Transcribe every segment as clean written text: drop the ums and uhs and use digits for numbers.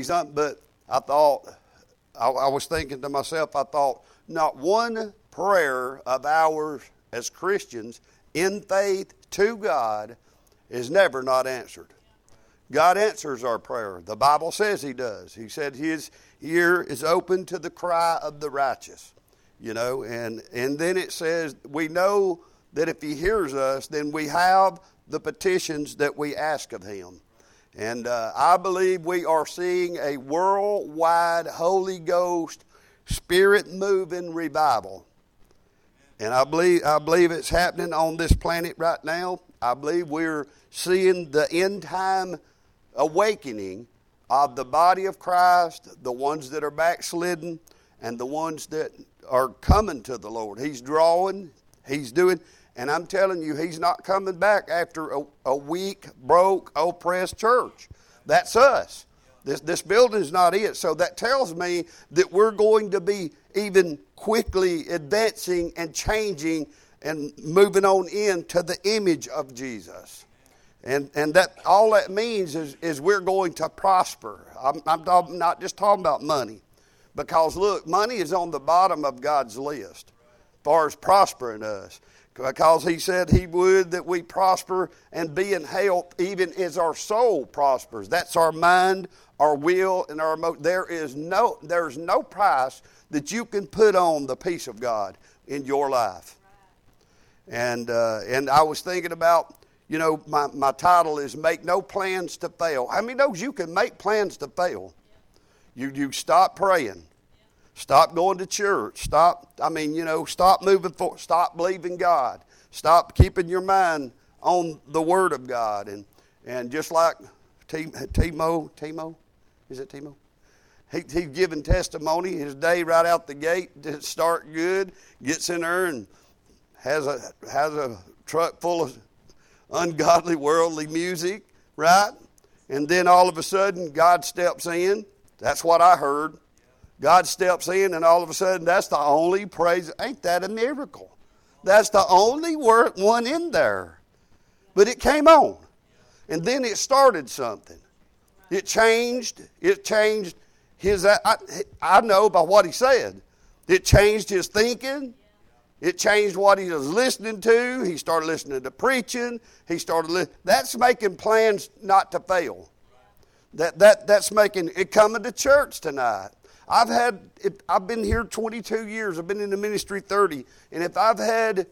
but I thought, I was thinking to myself, I thought, not one prayer of ours as Christians in faith to God is never not answered. God answers our prayer. The Bible says He does. He said His ear is open to the cry of the righteous. And then it says we know that if He hears us, then we have the petitions that we ask of Him. And I believe we are seeing a worldwide Holy Ghost Spirit-moving revival. And I believe it's happening on this planet right now. I believe we're seeing the end-time awakening of the body of Christ, the ones that are backslidden, and the ones that are coming to the Lord. He's drawing, He's doing, and I'm telling you, He's not coming back after a weak, broke, oppressed church. That's us. This building is not it. So that tells me that we're going to be even quickly advancing and changing and moving on into the image of Jesus. And that all that means is we're going to prosper. I'm not just talking about money. Because look, money is on the bottom of God's list as far as prospering us. Because He said He would that we prosper and be in health even as our soul prospers. That's our mind, our will, and our emotion. There's no price that you can put on the peace of God in your life. And I was thinking about, my title is Make No Plans to Fail. How many knows you can make plans to fail? You stop praying. Stop going to church. Stop moving forward. Stop believing God. Stop keeping your mind on the Word of God. And just like Timo, is it Timo? He's giving testimony. His day right out the gate did start good. Gets in there and has a truck full of ungodly, worldly music, right? And then all of a sudden, God steps in. That's what I heard. God steps in, and all of a sudden, that's the only praise. Ain't that a miracle? That's the only one in there. But it came on. And then it started something. It changed his, I know by what he said. It changed his thinking. It changed what he was listening to. He started listening to preaching. That's making plans not to fail. That's making it coming to church tonight. I've been here 22 years. I've been in the ministry 30. And if I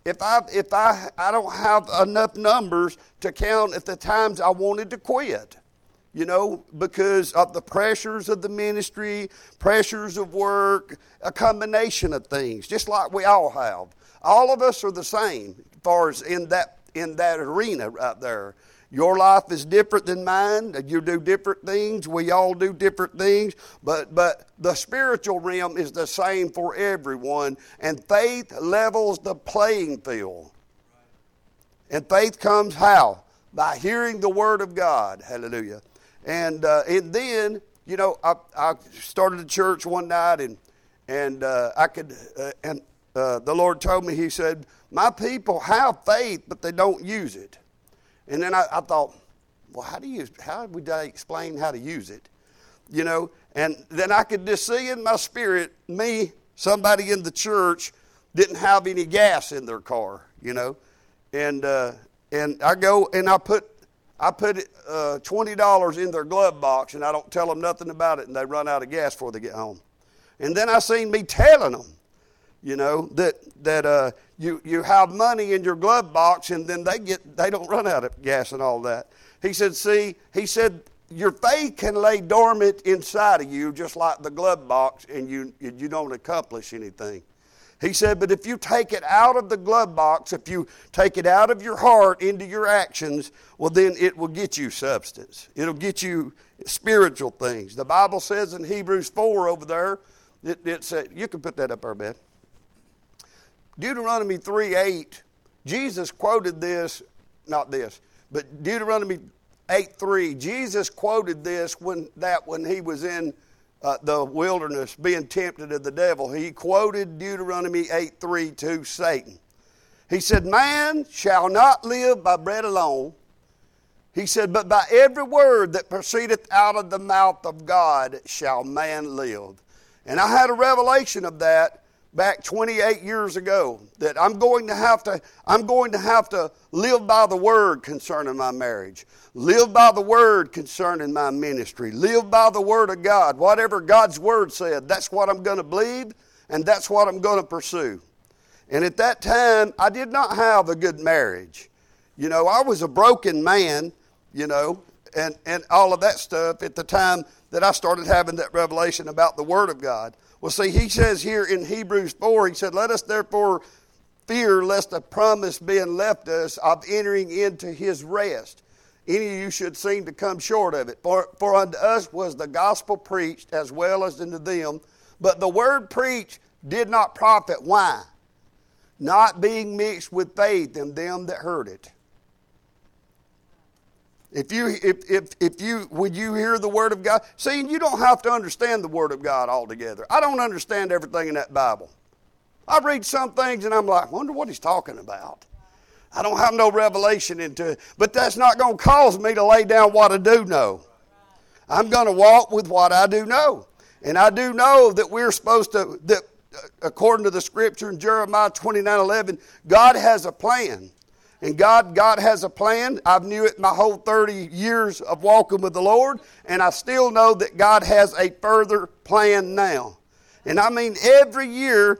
don't have enough numbers to count at the times I wanted to quit, because of the pressures of the ministry, pressures of work, a combination of things, just like we all have. All of us are the same as far as in that arena right there. Your life is different than mine. You do different things. We all do different things. But the spiritual realm is the same for everyone. And faith levels the playing field. And faith comes how? By hearing the Word of God. Hallelujah. And then, I started a church one night and the Lord told me, He said, my people have faith, but they don't use it. And then I thought, well, how would I explain how to use it? And then I could just see in my spirit, somebody in the church didn't have any gas in their car, and I go and I put $20 in their glove box, and I don't tell them nothing about it, and they run out of gas before they get home. And then I seen me telling them, that you have money in your glove box, and then they don't run out of gas and all that. He said, your faith can lay dormant inside of you just like the glove box, and you don't accomplish anything. He said, but if you take it out of the glove box, if you take it out of your heart into your actions, well, then it will get you substance. It'll get you spiritual things. The Bible says in Hebrews 4 over there, it said, you can put that up there, Ben. Deuteronomy 3:8, Jesus quoted this, not this, but Deuteronomy 8:3, Jesus quoted this when he was in the wilderness being tempted of the devil. He quoted Deuteronomy 8:3 to Satan. He said, man shall not live by bread alone. He said, but by every word that proceedeth out of the mouth of God shall man live. And I had a revelation of that back 28 years ago, that I'm going to have to live by the word concerning my marriage, live by the word concerning my ministry, live by the word of God. Whatever God's word said, that's what I'm going to believe, and that's what I'm going to pursue. And at that time, I did not have a good marriage. You know, I was a broken man, you know, and all of that stuff at the time that I started having that revelation about the Word of God. Well, see, he says here in Hebrews 4, he said, let us therefore fear lest a promise being left us of entering into his rest. Any of you should seem to come short of it. For unto us was the gospel preached as well as unto them, but the word preached did not profit. Why? Not being mixed with faith in them that heard it. Would you hear the Word of God? See, you don't have to understand the Word of God altogether. I don't understand everything in that Bible. I read some things and I'm like, wonder what he's talking about. I don't have no revelation into it. But that's not going to cause me to lay down what I do know. I'm going to walk with what I do know. And I do know that we're supposed to, that according to the scripture in Jeremiah 29:11, God has a plan. And God has a plan. I've knew it my whole 30 years of walking with the Lord, and I still know that God has a further plan now. And I mean, every year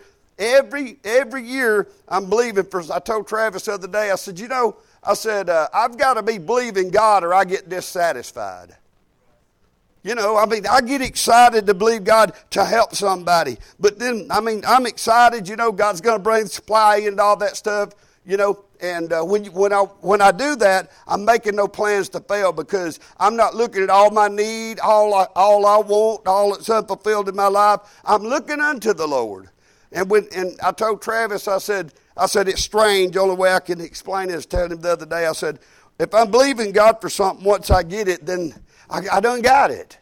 I'm believing for. I told Travis the other day, I said, I've got to be believing God or I get dissatisfied. You know, I mean, I get excited to believe God to help somebody. But then, I mean, I'm excited, you know, God's going to bring supply and all that stuff, you know. And when I do that, I'm making no plans to fail, because I'm not looking at all my need, all I want, all that's unfulfilled in my life. I'm looking unto the Lord. And I told Travis, I said it's strange. The only way I can explain it is telling him the other day. I said, if I'm believing God for something, once I get it, then I done got it.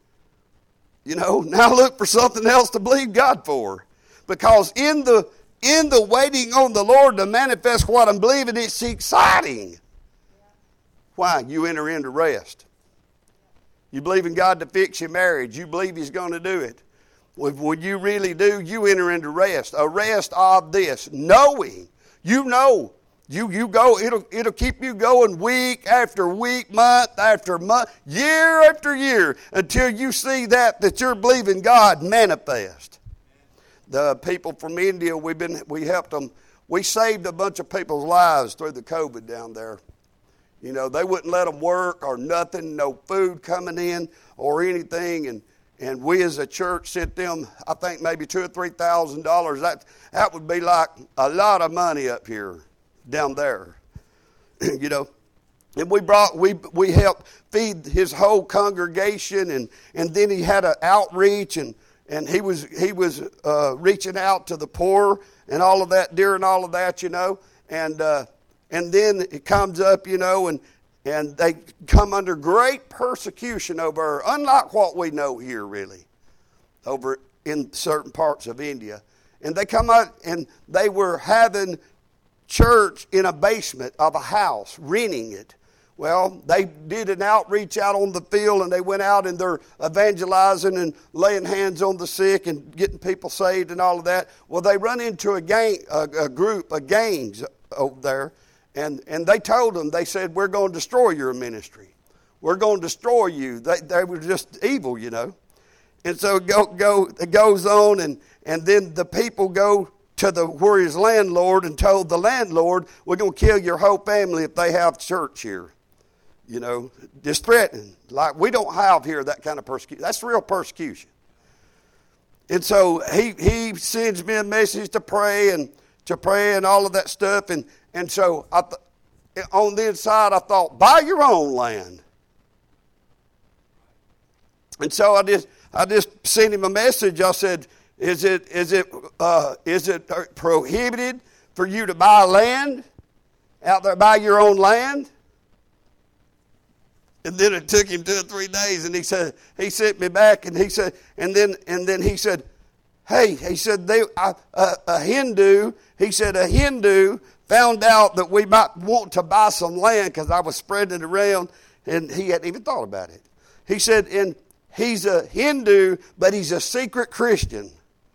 You know, now look for something else to believe God for, because in the waiting on the Lord to manifest what I'm believing, it's exciting. Why? You enter into rest. You believe in God to fix your marriage. You believe He's going to do it. When you really do, you enter into rest. A rest of this, knowing. You know. You go, it'll keep you going week after week, month after month, year after year, until you see that you're believing God manifest. The people from India, we helped them. We saved a bunch of people's lives through the COVID down there. You know, they wouldn't let them work or nothing, no food coming in or anything. And we as a church sent them, I think maybe $2,000 or $3,000. That would be like a lot of money up here, down there. You know. And we helped feed his whole congregation, and then he had an outreach, and he was reaching out to the poor and all of that during all of that, you know. And then it comes up, you know, and they come under great persecution over, unlike what we know here really, over in certain parts of India. And they come out and they were having church in a basement of a house, renting it. Well, they did an outreach out on the field, and they went out and they're evangelizing and laying hands on the sick and getting people saved and all of that. Well, they run into a group of gangs over there, and they told them, they said, we're going to destroy your ministry. We're going to destroy you. They were just evil, you know. And so it goes on, and then the people go to where his landlord and told the landlord, we're going to kill your whole family if they have church here. You know, just threatening. Like we don't have here that kind of persecution. That's real persecution. And so he sends me a message to pray and all of that stuff. And so on the inside I thought, buy your own land. And so I just sent him a message. I said, is it prohibited for you to buy land out there, buy your own land? And then it took him 2 or 3 days, and he sent me back, and he said, and then he said, hey, he said a Hindu found out that we might want to buy some land, because I was spreading it around, And he hadn't even thought about it. He said, and he's a Hindu, but he's a secret Christian.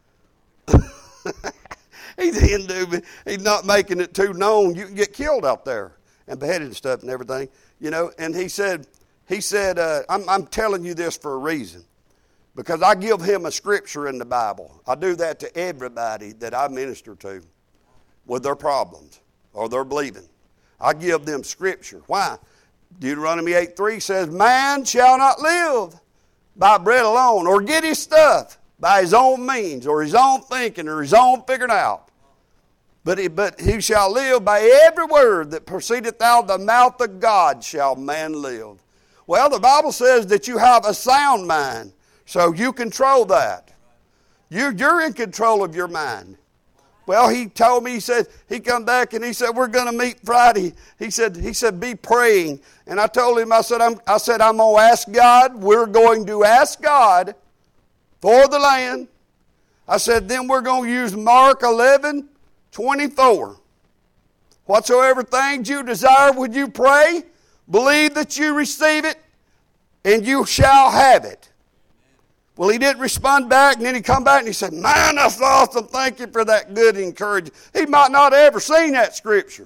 He's a Hindu, but he's not making it too known. You can get killed out there and beheaded and stuff and everything, you know. And he said, I'm telling you this for a reason, because I give him a scripture in the Bible. I do that to everybody that I minister to with their problems or their believing. I give them scripture. Why? Deuteronomy 8:3 says, man shall not live by bread alone, or get his stuff by his own means, or his own thinking, or his own figuring out. But he shall live by every word that proceedeth out of the mouth of God shall man live. Well, the Bible says that you have a sound mind, so you control that. You're in control of your mind. Well, he told me, he said, he come back and he said, we're going to meet Friday. He said, be praying. And I told him, I said, I'm going to ask God. We're going to ask God for the land. I said, then we're going to use Mark 11:24. Whatsoever things you desire, would you pray? Believe that you receive it, and you shall have it. Well, he didn't respond back, and then he come back and he said, man, that's awesome. Thank you for that good encouragement. He might not have ever seen that scripture.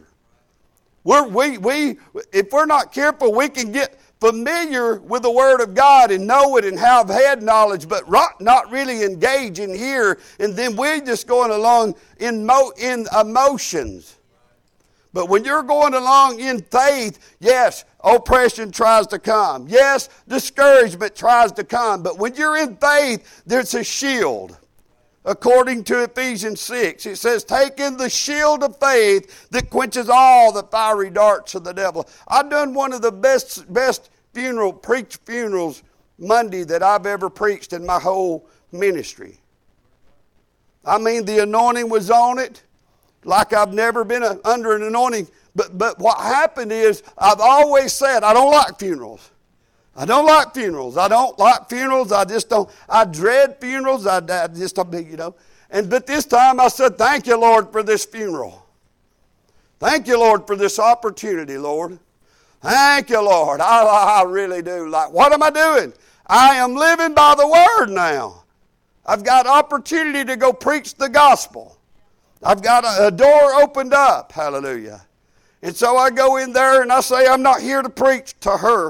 If we're not careful, we can get familiar with the Word of God and know it and have head knowledge, but not really engage in here, and then we're just going along in emotions. But when you're going along in faith, yes, oppression tries to come. Yes, discouragement tries to come. But when you're in faith, there's a shield. According to Ephesians 6, it says, take in the shield of faith that quenches all the fiery darts of the devil. I've done one of the best preached funerals Monday that I've ever preached in my whole ministry. I mean, the anointing was on it like I've never been under an anointing. But what happened is, I've always said, I don't like funerals. I don't like funerals. I don't like funerals. I just don't. I dread funerals. I just don't, you know. But this time I said, thank you, Lord, for this funeral. Thank you, Lord, for this opportunity, Lord. Thank you, Lord. I really do. Like, what am I doing? I am living by the Word now. I've got opportunity to go preach the gospel. I've got a door opened up. Hallelujah. And so I go in there and I say, I'm not here to preach to her.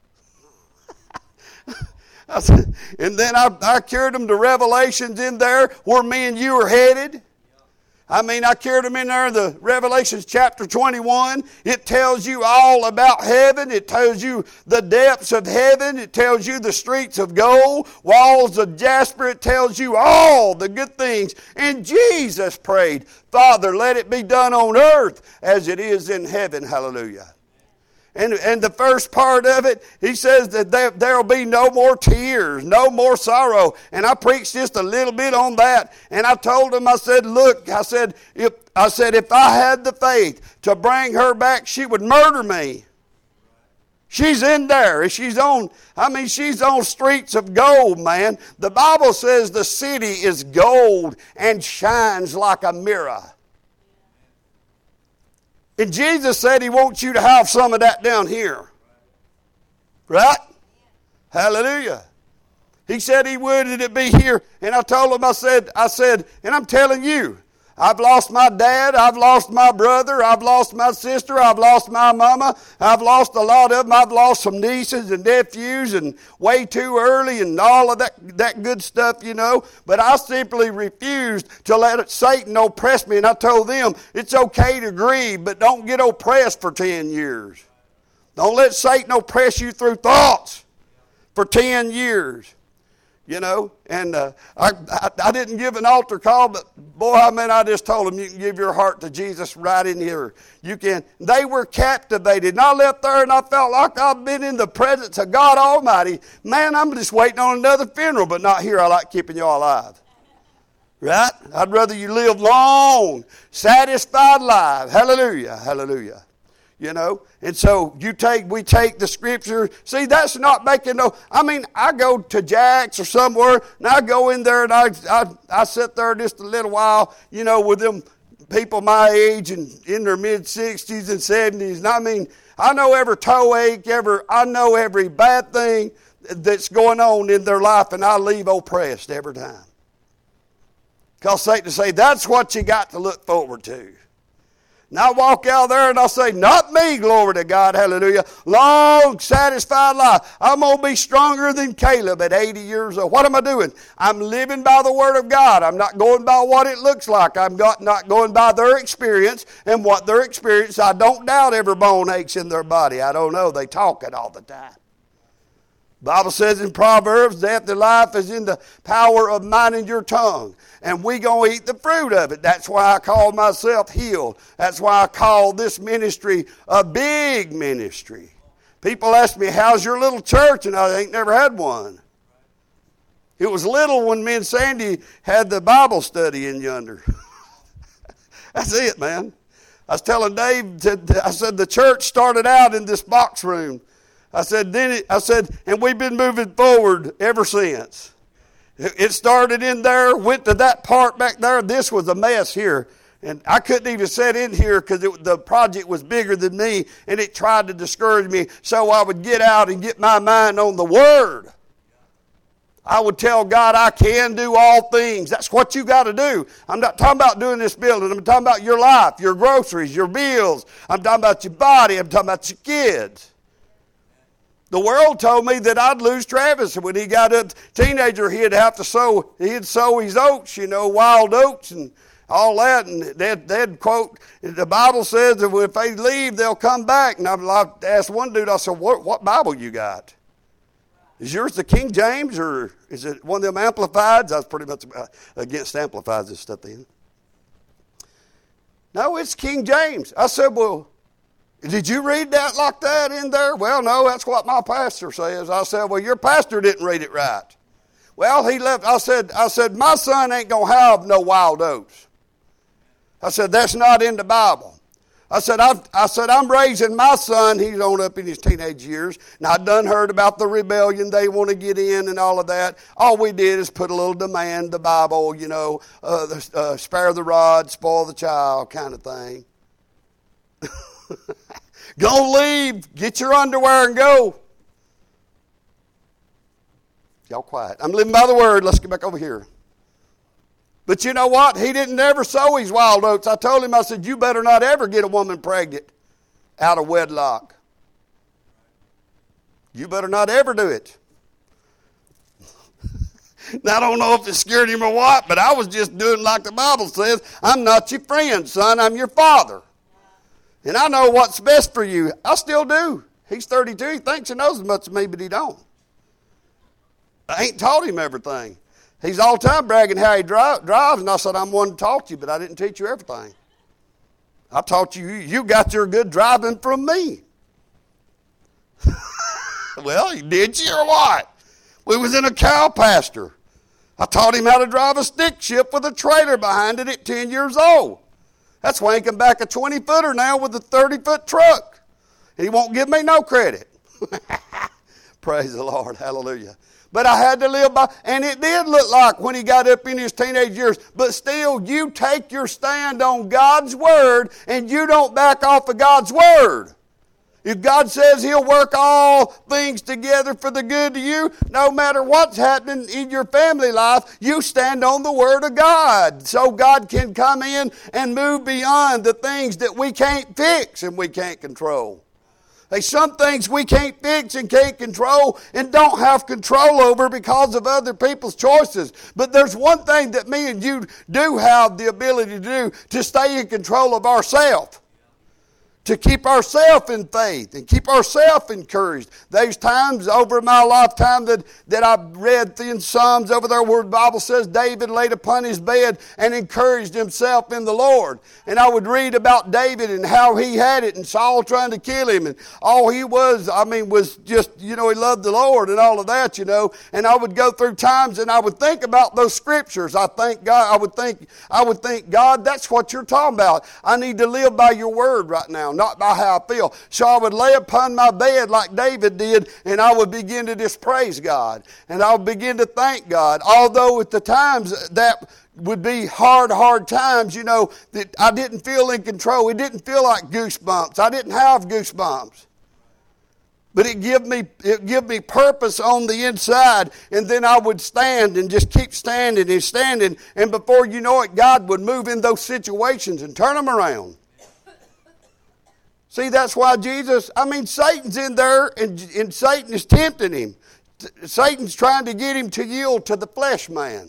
And then I carried them to Revelations in there where me and you are headed. I mean, I carried them in there, the Revelations chapter 21. It tells you all about heaven. It tells you the depths of heaven. It tells you the streets of gold, walls of jasper. It tells you all the good things. And Jesus prayed, Father, let it be done on earth as it is in heaven. Hallelujah. And the first part of it, he says that there will be no more tears, no more sorrow. And I preached just a little bit on that. And I told him, I said, look, I said, if I had the faith to bring her back, she would murder me. She's in there. She's on streets of gold, man. The Bible says the city is gold and shines like a mirror. And Jesus said He wants you to have some of that down here. Right? Hallelujah. He said He would, and it be here. And I told him, I said, and I'm telling you, I've lost my dad, I've lost my brother, I've lost my sister, I've lost my mama, I've lost a lot of them. I've lost some nieces and nephews and way too early and all of that good stuff, you know. But I simply refused to let Satan oppress me. And I told them, it's okay to grieve, but don't get oppressed for 10 years. Don't let Satan oppress you through thoughts for 10 years. You know, and I didn't give an altar call, but boy, I just told them you can give your heart to Jesus right in here. You can. They were captivated. And I left there and I felt like I've been in the presence of God Almighty. Man, I'm just waiting on another funeral, but not here. I like keeping y'all alive. Right? I'd rather you live long, satisfied life. Hallelujah, hallelujah. You know, and so we take the scripture. See, that's not making I go to Jack's or somewhere, and I go in there and I sit there just a little while, you know, with them people my age and in their mid-60s and 70s. And I know every toe ache, I know every bad thing that's going on in their life, and I leave oppressed every time. Because Satan say, that's what you got to look forward to. And I walk out there and I say, not me, glory to God, hallelujah. Long, satisfied life. I'm going to be stronger than Caleb at 80 years old. What am I doing? I'm living by the Word of God. I'm not going by what it looks like. I'm not going by their experience and what their experience. I don't doubt every bone aches in their body. I don't know. They talk it all the time. The Bible says in Proverbs, death and life is in the power of minding your tongue. And we going to eat the fruit of it. That's why I call myself healed. That's why I call this ministry a big ministry. People ask me, how's your little church? And I ain't never had one. It was little when me and Sandy had the Bible study in yonder. That's it, man. I was telling Dave, I said the church started out in this box room. I said, and we've been moving forward ever since. It started in there, went to that part back there. This was a mess here. And I couldn't even sit in here because the project was bigger than me, and it tried to discourage me. So I would get out and get my mind on the Word. I would tell God I can do all things. That's what you got to do. I'm not talking about doing this building. I'm talking about your life, your groceries, your bills. I'm talking about your body. I'm talking about your kids. The world told me that I'd lose Travis. When he got a teenager, he'd sow his oats, wild oats and all that. And they'd quote, the Bible says that if they leave, they'll come back. And I asked one dude, I said, what Bible you got? Is yours the King James, or is it one of them Amplifieds? I was pretty much against Amplifieds and stuff then. No, it's King James. I said, well, did you read that like that in there? Well, no, that's what my pastor says. I said, well, your pastor didn't read it right. Well, he left. I said, my son ain't going to have no wild oats. I said, that's not in the Bible. I said, I'm raising my son. He's on up in his teenage years. And I done heard about the rebellion. They want to get in and all of that. All we did is put a little demand, the Bible, spare the rod, spoil the child kind of thing. Go leave. Get your underwear and go. Y'all quiet. I'm living by the Word. Let's get back over here. But you know what? He didn't ever sow his wild oats. I told him, I said, you better not ever get a woman pregnant out of wedlock. You better not ever do it. Now, I don't know if it scared him or what, but I was just doing like the Bible says. I'm not your friend, son. I'm your father. And I know what's best for you. I still do. He's 32. He thinks he knows as much as me, but he don't. I ain't taught him everything. He's all the time bragging how he drives. And I said, I'm one to taught you, but I didn't teach you everything. I taught you. You got your good driving from me. Well, did you or what? We was in a cow pasture. I taught him how to drive a stick shift with a trailer behind it at 10 years old. That's why he can back a 20-footer now with a 30-foot truck. He won't give me no credit. Praise the Lord. Hallelujah. But I had to live by, and it did look like when he got up in his teenage years, but still you take your stand on God's Word and you don't back off of God's Word. If God says He'll work all things together for the good to you, no matter what's happening in your family life, you stand on the Word of God. So God can come in and move beyond the things that we can't fix and we can't control. There's some things we can't fix and can't control and don't have control over because of other people's choices. But there's one thing that me and you do have the ability to do, to stay in control of ourselves. To keep ourselves in faith and keep ourselves encouraged. There's times over my lifetime that I've read in Psalms over there where the Bible says David laid upon his bed and encouraged himself in the Lord. And I would read about David and how he had it and Saul trying to kill him. And all he was just, he loved the Lord and all of that, And I would go through times and I would think about those scriptures. I would think, God, that's what you're talking about. I need to live by your word right now, not by how I feel. So I would lay upon my bed like David did, and I would begin to just praise God. And I would begin to thank God. Although at the times that would be hard times, that I didn't feel in control. It didn't feel like goosebumps. I didn't have goosebumps. But it give me purpose on the inside, and then I would stand and just keep standing and standing, and before you know it, God would move in those situations and turn them around. See, that's why Satan's in there, and Satan is tempting him. Satan's trying to get him to yield to the flesh man.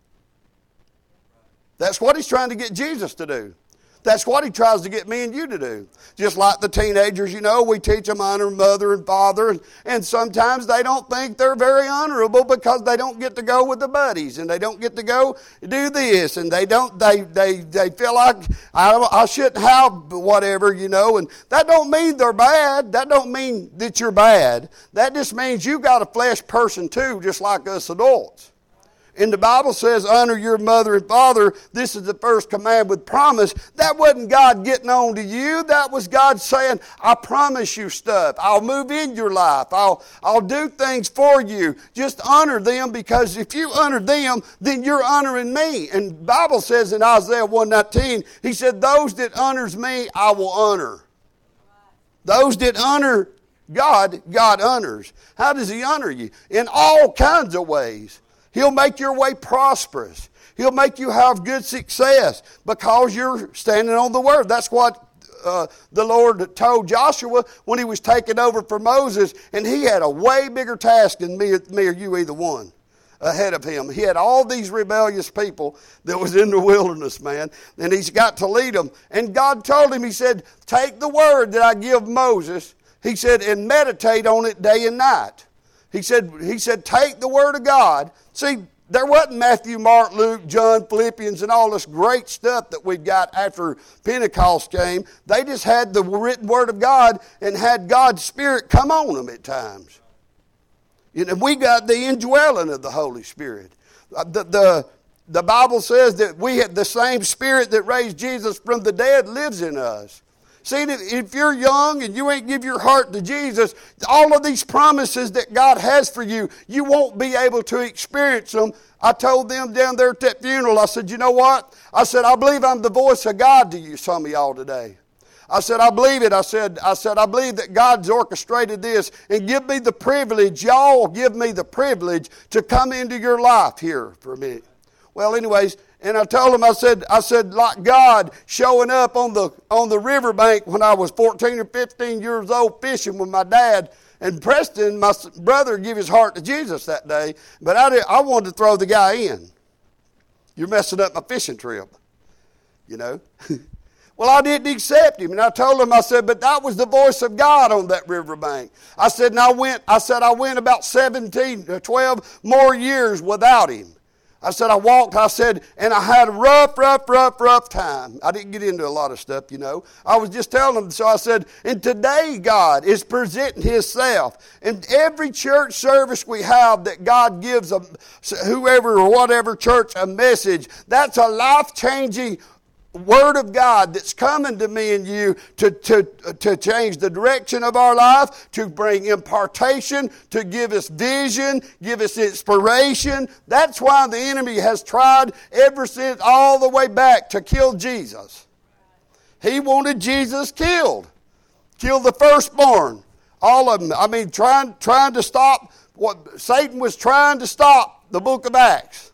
That's what he's trying to get Jesus to do. That's what he tries to get me and you to do. Just like the teenagers, we teach them honor mother and father, and sometimes they don't think they're very honorable because they don't get to go with the buddies, and they don't get to go do this, and they feel like I shouldn't have whatever, and that don't mean they're bad. That don't mean that you're bad. That just means you got a flesh person too, just like us adults. And the Bible says, honor your mother and father. This is the first command with promise. That wasn't God getting on to you. That was God saying, I promise you stuff. I'll move in your life. I'll do things for you. Just honor them, because if you honor them, then you're honoring me. And the Bible says in Isaiah 1:19, he said, those that honors me, I will honor. Those that honor God, God honors. How does he honor you? In all kinds of ways. He'll make your way prosperous. He'll make you have good success because you're standing on the Word. That's what the Lord told Joshua when he was taking over for Moses, and he had a way bigger task than me or you either one ahead of him. He had all these rebellious people that was in the wilderness, man, and he's got to lead them. And God told him, he said, take the Word that I give Moses, he said, and meditate on it day and night. He said, take the Word of God. See, there wasn't Matthew, Mark, Luke, John, Philippians, and all this great stuff that we've got after Pentecost came. They just had the written Word of God and had God's Spirit come on them at times. We got the indwelling of the Holy Spirit. The Bible says that we had the same Spirit that raised Jesus from the dead lives in us. See, if you're young and you ain't give your heart to Jesus, all of these promises that God has for you, you won't be able to experience them. I told them down there at that funeral, I said, you know what? I said, I believe I'm the voice of God to you, some of y'all today. I said, I believe it. I said, I believe that God's orchestrated this, and give me the privilege, y'all give me the privilege to come into your life here for a minute. Well, anyways, and I told him, I said, like God showing up on the riverbank when I was 14 or 15 years old fishing with my dad, and Preston, my brother, gave his heart to Jesus that day, but I wanted to throw the guy in. You're messing up my fishing trip, Well, I didn't accept him, and I told him, I said, but that was the voice of God on that riverbank. I said, and I went about 12 more years without him. I said, I walked, and I had a rough time. I didn't get into a lot of stuff, I was just telling them. So I said, and today God is presenting Himself. In every church service we have that God gives whoever or whatever church a message, that's a life-changing Word of God that's coming to me and you to change the direction of our life, to bring impartation, to give us vision, give us inspiration. That's why the enemy has tried ever since all the way back to kill Jesus. He wanted Jesus killed. Kill the firstborn. All of them. Trying to stop what Satan was trying to stop the book of Acts.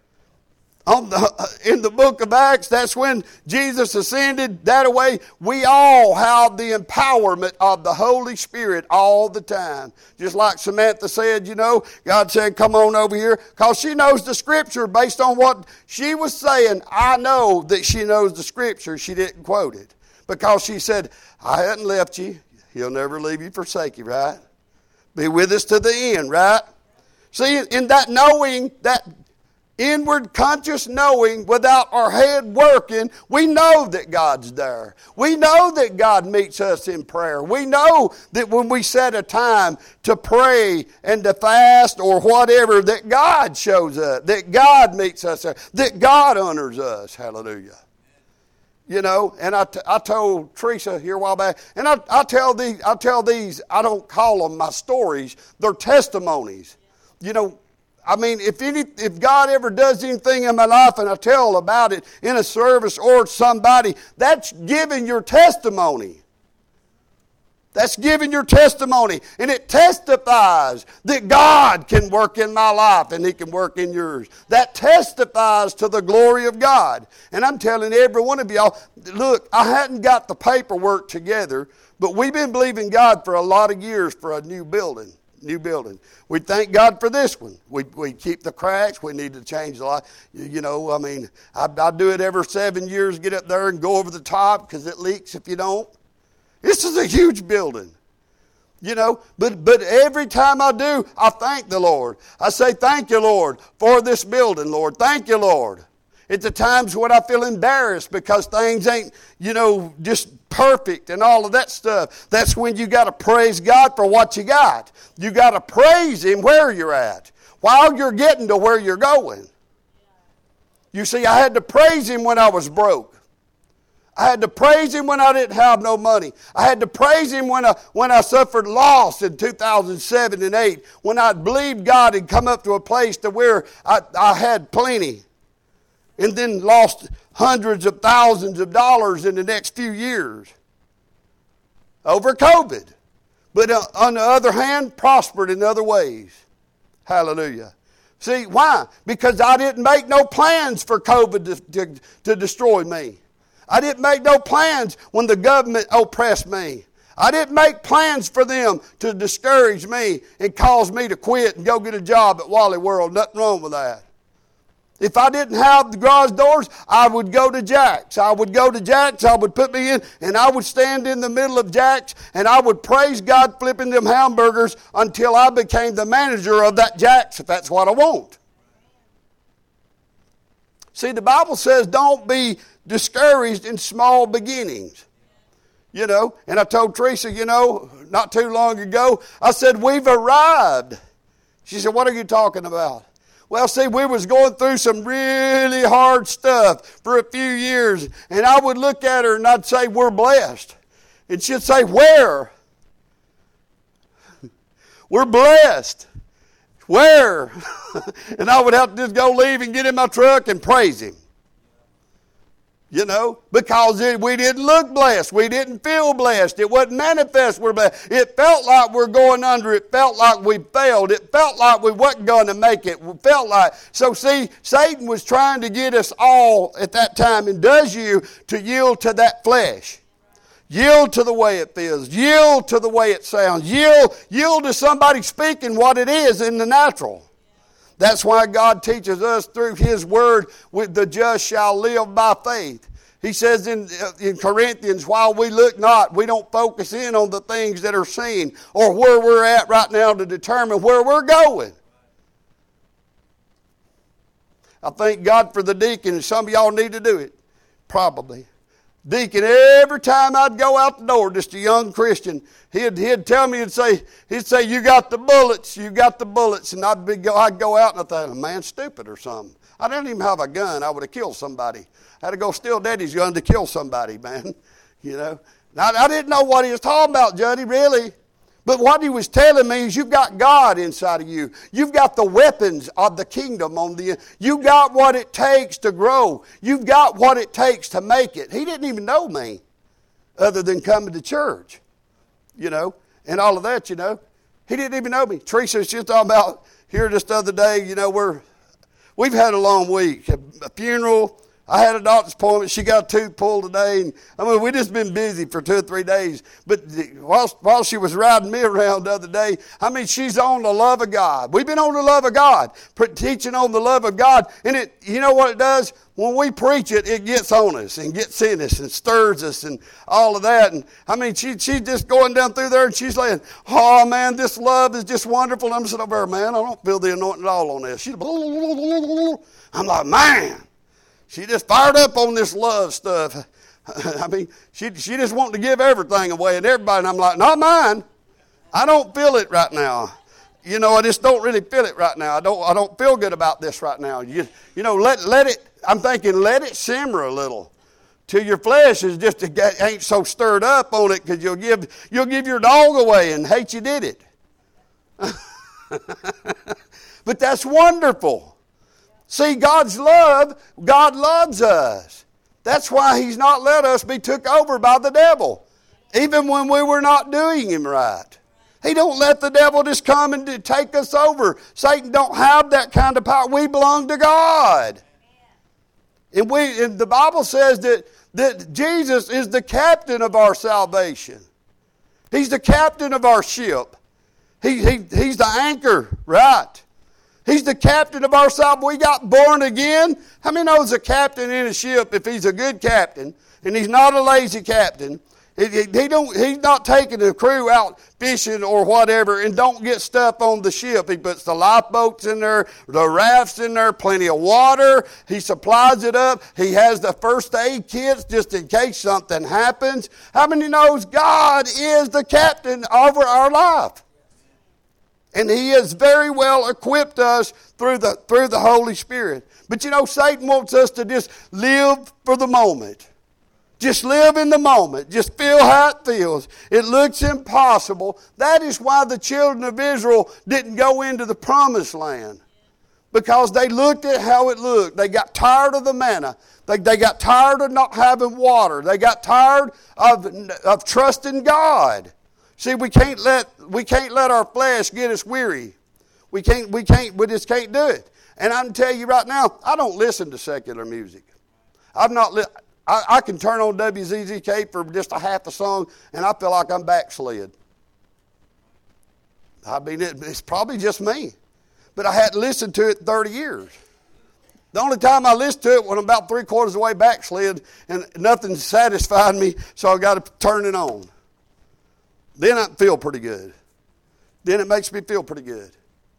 In the book of Acts, that's when Jesus ascended. That way, we all have the empowerment of the Holy Spirit all the time. Just like Samantha said, God said, come on over here. Because she knows the Scripture based on what she was saying. I know that she knows the Scripture. She didn't quote it. Because she said, I hadn't left you. He'll never leave you, forsake you, right? Be with us to the end, right? See, in that knowing, that inward conscious knowing without our head working, we know that God's there. We know that God meets us in prayer. We know that when we set a time to pray and to fast or whatever, that God shows up, that God meets us there, that God honors us. Hallelujah. And I told Teresa here a while back, and I tell these, I don't call them my stories, they're testimonies. I mean, if God ever does anything in my life and I tell about it in a service or somebody, that's giving your testimony. That's giving your testimony. And it testifies that God can work in my life and He can work in yours. That testifies to the glory of God. And I'm telling every one of y'all, look, I hadn't got the paperwork together, but we've been believing God for a lot of years for a new building. We thank God for this one. We keep the cracks. We need to change the light. You know, I mean, I do it every 7 years, get up there and go over the top because it leaks if you don't. This is a huge building, you know, but every time I do, I thank the Lord. I say, thank you, Lord, for this building, Lord. Thank you, Lord. At the times when I feel embarrassed because things ain't, you know, just perfect and all of that stuff, that's when you got to praise God for what you got. You got to praise Him where you're at while you're getting to where you're going. You see, I had to praise Him when I was broke. I had to praise Him when I didn't have no money. I had to praise Him when I suffered loss in 2007 and 2008, when I believed God had come up to a place to where I had plenty, and then lost hundreds of thousands of dollars in the next few years over COVID. But on the other hand, prospered in other ways. Hallelujah. See, why? Because I didn't make no plans for COVID to destroy me. I didn't make no plans when the government oppressed me. I didn't make plans for them to discourage me and cause me to quit and go get a job at Wally World. Nothing wrong with that. If I didn't have the garage doors, I would go to Jack's. I would put me in, and I would stand in the middle of Jack's, and I would praise God flipping them hamburgers until I became the manager of that Jack's, if that's what I want. See, the Bible says don't be discouraged in small beginnings. You know, and I told Teresa, you know, not too long ago, I said, we've arrived. She said, what are you talking about? Well, see, we was going through some really hard stuff for a few years, and I would look at her and I'd say, we're blessed. And she'd say, where? We're blessed. Where? And I would have to just go leave and get in my truck and praise Him. You know, because we didn't look blessed. We didn't feel blessed. It wasn't manifest we're blessed. It felt like we're going under. It felt like we failed. It felt like we wasn't going to make it. It felt like. So see, Satan was trying to get us all at that time, and does you, to yield to that flesh. Yield to the way it feels. Yield to the way it sounds. Yield to somebody speaking what it is in the natural. That's why God teaches us through His Word, the just shall live by faith. He says in Corinthians, while we look not, we don't focus in on the things that are seen or where we're at right now to determine where we're going. I thank God for the deacon, and some of y'all need to do it, probably. Deacon, every time I'd go out the door, just a young Christian, he'd tell me, he'd say, you got the bullets, and I'd go out and I'd think, man, stupid or something. I didn't even have a gun. I would have killed somebody. I had to go steal Daddy's gun to kill somebody, man. You know, I didn't know what he was talking about, Juddy, really. But what he was telling me is you've got God inside of you. You've got the weapons of the kingdom on the end. You've got what it takes to grow. You've got what it takes to make it. He didn't even know me other than coming to church, you know, and all of that, you know. He didn't even know me. Teresa was just talking about here just the other day, you know, we've had a long week. A funeral. I had a doctor's appointment. She got a tooth pulled today. And, I mean, we just been busy for 2 or 3 days. But while she was riding me around the other day, I mean, she's on the love of God. We've been on the love of God, teaching on the love of God. And it, you know what it does? When we preach it, it gets on us and gets in us and stirs us and all of that. And I mean, she's just going down through there and she's saying, oh man, this love is just wonderful. And I'm sitting over there, man, I don't feel the anointing at all on this. I'm like, man. She just fired up on this love stuff. I mean, she just wanted to give everything away and everybody. And I'm like, not mine. I don't feel it right now. You know, I just don't really feel it right now. I don't feel good about this right now. You know, let it. I'm thinking, let it simmer a little till your flesh is just ain't so stirred up on it, because you'll give your dog away and hate you did it. But that's wonderful. See, God's love, God loves us. That's why He's not let us be took over by the devil, even when we were not doing Him right. He don't let the devil just come and take us over. Satan don't have that kind of power. We belong to God. And the Bible says that Jesus is the captain of our salvation. He's the captain of our ship. He's the anchor, right? He's the captain of our salvation. We got born again. How many knows a captain in a ship, if he's a good captain, and he's not a lazy captain, he's not taking the crew out fishing or whatever and don't get stuff on the ship. He puts the lifeboats in there, the rafts in there, plenty of water. He supplies it up. He has the first aid kits just in case something happens. How many knows God is the captain over our life? And He has very well equipped us through the Holy Spirit. But Satan wants us to just live for the moment. Just live in the moment. Just feel how it feels. It looks impossible. That is why the children of Israel didn't go into the promised land. Because they looked at how it looked. They got tired of the manna. They got tired of not having water. They got tired of trusting God. See, we can't let our flesh get us weary. We just can't do it. And I can tell you right now, I don't listen to secular music. I can turn on WZZK for just a half a song, and I feel like I'm backslid. I mean, it's probably just me. But I hadn't listened to it in 30 years. The only time I listened to it when I'm about 3/4 of the way backslid, and nothing satisfied me, so I got to turn it on. Then I feel pretty good. Then it makes me feel pretty good.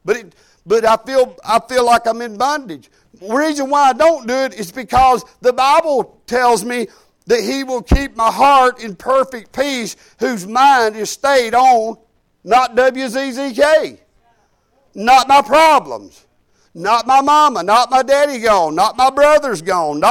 But I feel like I'm in bondage. The reason why I don't do it is because the Bible tells me that He will keep my heart in perfect peace, whose mind is stayed on, not WZZK, not my problems, not my mama, not my daddy gone, not my brothers gone,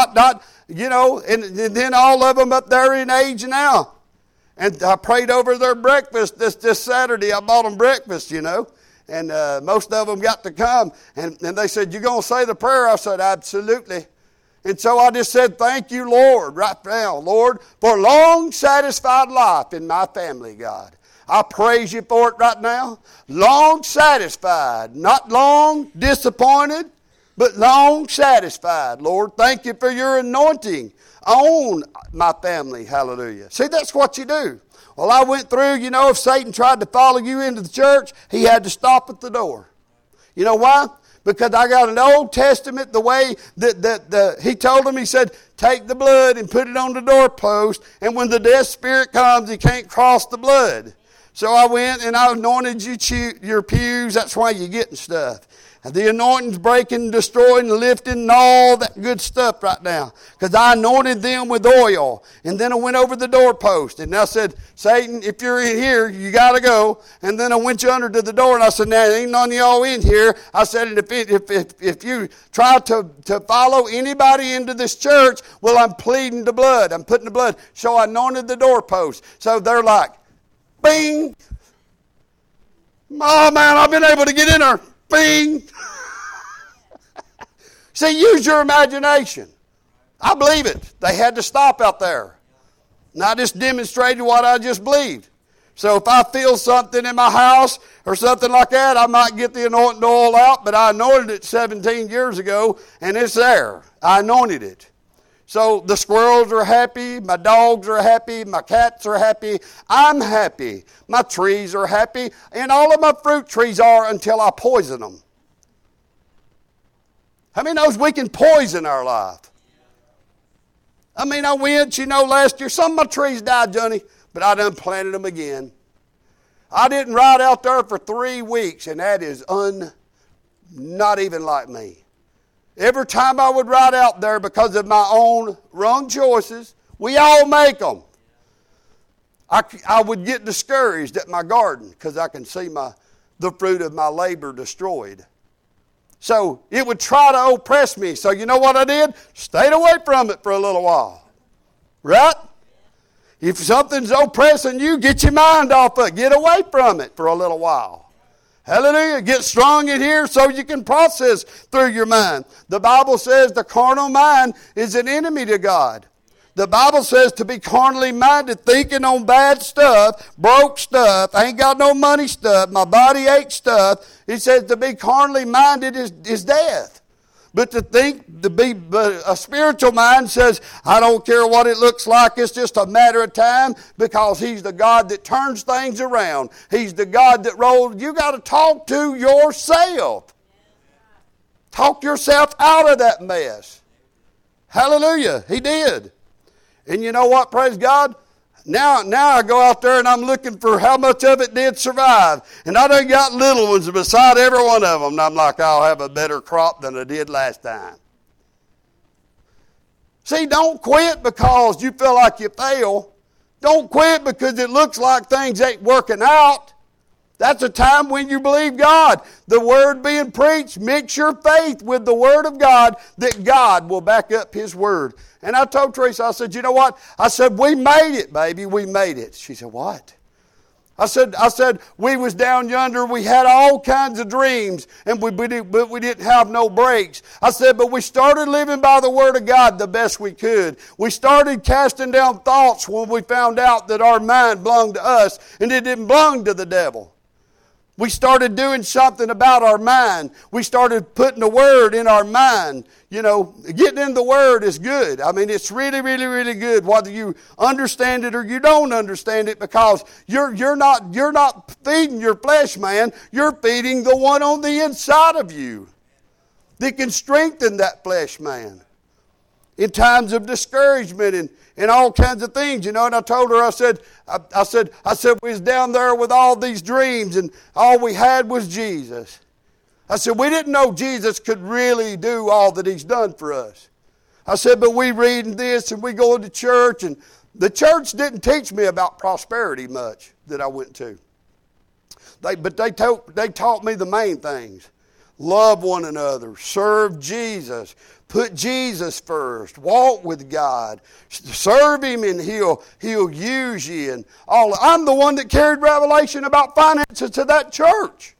and then all of them up there in age now. And I prayed over their breakfast this Saturday. I bought them breakfast, And most of them got to come. And they said, "You going to say the prayer?" I said, "Absolutely." And so I just said, "Thank you, Lord, right now, Lord, for long, satisfied life in my family, God. I praise you for it right now. Long satisfied, not long disappointed, but long satisfied, Lord. Thank you for your anointing on my family." Hallelujah. See, that's what you do. Well, I went through, if Satan tried to follow you into the church, he had to stop at the door. You know why? Because I got an Old Testament, the way that he told him, he said, take the blood and put it on the doorpost, and when the death spirit comes, he can't cross the blood. So I went and I anointed your pews. That's why you're getting stuff. And the anointing's breaking, destroying, lifting, and all that good stuff right now. Because I anointed them with oil. And then I went over the doorpost. And I said, "Satan, if you're in here, you got to go." And then I went yonder to the door and I said, "Now, ain't none of y'all in here." I said, "And if you try to follow anybody into this church, well, I'm pleading the blood. I'm putting the blood." So I anointed the doorpost. So they're like, bing. "Oh, man, I've been able to get in there." Bing. See, use your imagination. I believe it. They had to stop out there. And I just demonstrated what I just believed. So if I feel something in my house or something like that, I might get the anointing oil out, but I anointed it 17 years ago, and it's there. I anointed it. So the squirrels are happy, my dogs are happy, my cats are happy, I'm happy, my trees are happy, and all of my fruit trees are until I poison them. How many knows we can poison our life? I mean, I went, last year, some of my trees died, Johnny, but I done planted them again. I didn't ride out there for 3 weeks, and that is not even like me. Every time I would ride out there because of my own wrong choices, we all make them. I would get discouraged at my garden because I can see the fruit of my labor destroyed. So it would try to oppress me. So you know what I did? Stayed away from it for a little while. Right? If something's oppressing you, get your mind off it. Get away from it for a little while. Hallelujah. Get strong in here so you can process through your mind. The Bible says the carnal mind is an enemy to God. The Bible says to be carnally minded, thinking on bad stuff, broke stuff, ain't got no money stuff, my body ache stuff. It says to be carnally minded is death. But but a spiritual mind says, I don't care what it looks like, it's just a matter of time, because He's the God that turns things around. He's the God that rolls. You got to talk to yourself. Talk yourself out of that mess. Hallelujah. He did. And you know what? Praise God. Now I go out there and I'm looking for how much of it did survive. And I done got little ones beside every one of them. And I'm like, I'll have a better crop than I did last time. See, don't quit because you feel like you fail. Don't quit because it looks like things ain't working out. That's a time when you believe God. The Word being preached, mix your faith with the Word of God, that God will back up His Word. And I told Teresa, I said, you know what? I said, we made it, baby. We made it. She said, what? I said, we was down yonder. We had all kinds of dreams, and but we didn't have no breaks. I said, but we started living by the Word of God the best we could. We started casting down thoughts when we found out that our mind belonged to us, and it didn't belong to the devil. We started doing something about our mind. We started putting the Word in our mind. You know, getting in the Word is good. I mean, it's really, really, really good, whether you understand it or you don't understand it, because you're not feeding your flesh, man. You're feeding the one on the inside of you that can strengthen that flesh, man. In times of discouragement and all kinds of things, you know. And I told her, I said, we was down there with all these dreams, and all we had was Jesus. I said, we didn't know Jesus could really do all that He's done for us. I said, but we reading this and we go to church, and the church didn't teach me about prosperity much that I went to. But they taught me the main things. Love one another, serve Jesus, put Jesus first, walk with God, serve Him, and He'll use you. And all. I'm the one that carried revelation about finances to that church.